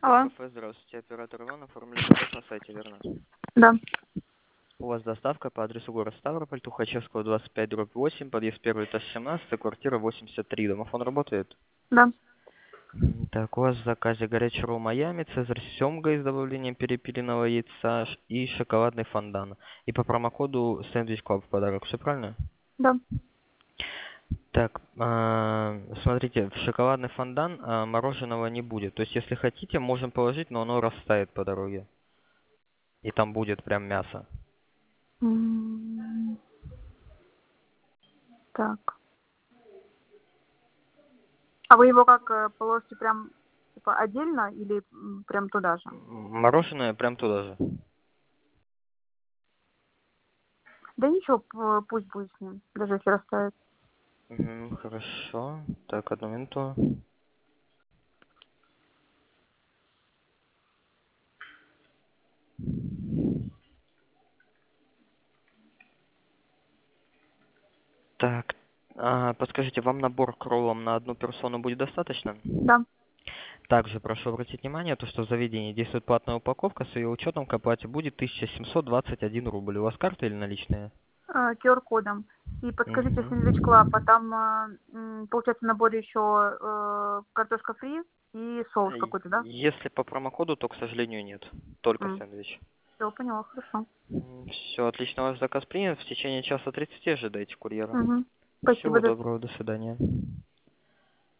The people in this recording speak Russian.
Алло. Кафе, здравствуйте, оператор Иван, оформили заказ на сайте, верно? Да. У вас доставка по адресу город Ставрополь, Тухачевского, 25/8, подъезд 1, этаж 17, квартира 83. Домофон работает? Да. Так, у вас в заказе горячий ролл Майами, цезарь с семгой с добавлением перепелиного яйца и шоколадный фондан. И по промокоду сэндвич клаб в подарок, все правильно? Да. Так, смотрите, в шоколадный фондан мороженого не будет. То есть, если хотите, можем положить, но оно растает по дороге. И там будет прям мясо. М, Так. А вы его как положите прям типа отдельно или прям туда же? Мороженое прям туда же. Да ничего, пусть будет с ним, даже если растает. Хорошо. Так, одну минуту. Так, подскажите, вам набор к роллам на одну персону будет достаточно? Да. Также прошу обратить внимание, то, что в заведении действует платная упаковка, с ее учетом к оплате будет 1721 рубль. У вас карта или наличные? QR-кодом. И подскажите, сэндвич клаб, а там, получается, в наборе еще картошка фри и соус какой-то, да? Если по промокоду, то, к сожалению, нет. Только сэндвич. Все, поняла, хорошо. Все, отлично, ваш заказ принят. В течение часа 30 ожидайте курьера. Угу. Спасибо, Всего до доброго, до свидания.